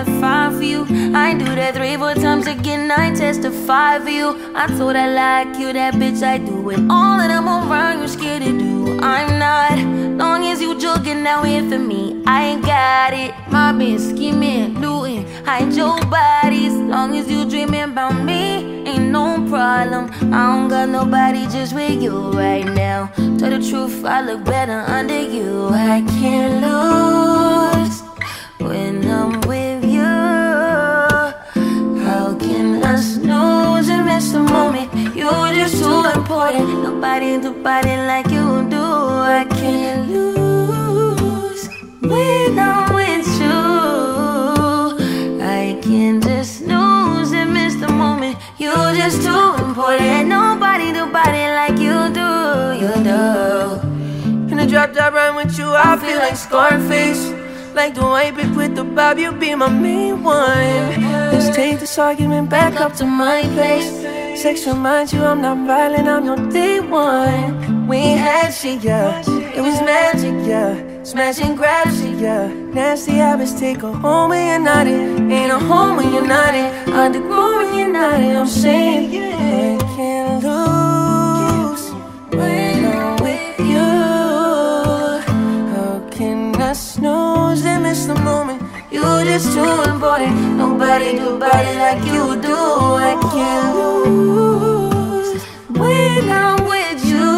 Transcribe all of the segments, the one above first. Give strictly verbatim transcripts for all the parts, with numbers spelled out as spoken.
that five for you. I do that three, four times again, I testify for you. I told I like you, that bitch I do it. All of them around you scared to do. I'm not, long as you joking out here for me, I ain't got it. Mobbing, scheming, looting, hide your bodies. Long as you dreaming about me, ain't no problem. I don't got nobody just with you right now. Tell the truth, I look better under you. I can't lose when I'm with you. How can I snooze and miss the moment? You're just too important. Nobody do body like you do. I can't lose when I'm with you. I can't just snooze and miss the moment. You're just too important. Nobody do body like you do. You do. In the drop top ride with you, I feel like Scarface. Like the white bitch with the bob, you be my main one. Let's take this argument back up to my place. Sex reminds you I'm not violent, I'm your day one. We ain't had shit, yeah. It was magic, yeah. Smash and grab shit, yeah. Nasty habits take a home when you're not in. Ain't a home when you're not in. Underground when you're not in. I'm saying, yeah, I can't lose when I'm with you. How can I snooze and miss the moment? You're just too important. Nobody do body like you do. I can't lose when I'm with you.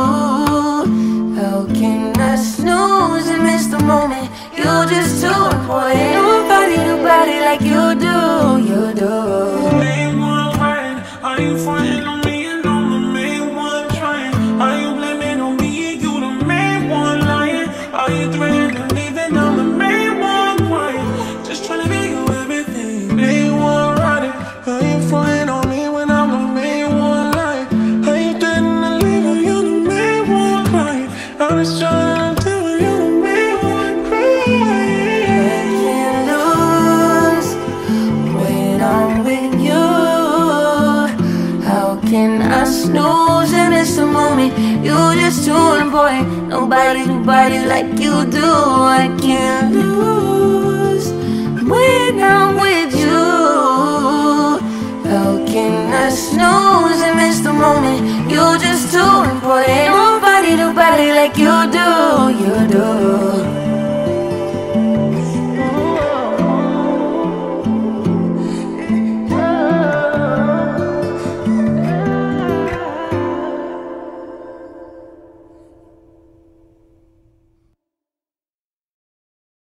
How can I snooze and miss the moment? You're just too important. Nobody do body like you do. You do. Main one crying. Are you fronting on me and I'm the main one trying? Are you blaming on me and you the main one lying? Are you threatening to leave and I'm the main one crying? Just trying to make you everything. Main one riding. Are you fronting on me when I'm the main one lying? Are you threatening to leave and you're the main one crying? I'm just trying to tell you you're the main one crying. I can't lose when I'm with you. How can I snooze and miss the moment? You're just too important. Nobody do body like you do. I can't lose when I'm with you. How can I snooze and miss the moment? You're just too important. Nobody do body like you do. You do.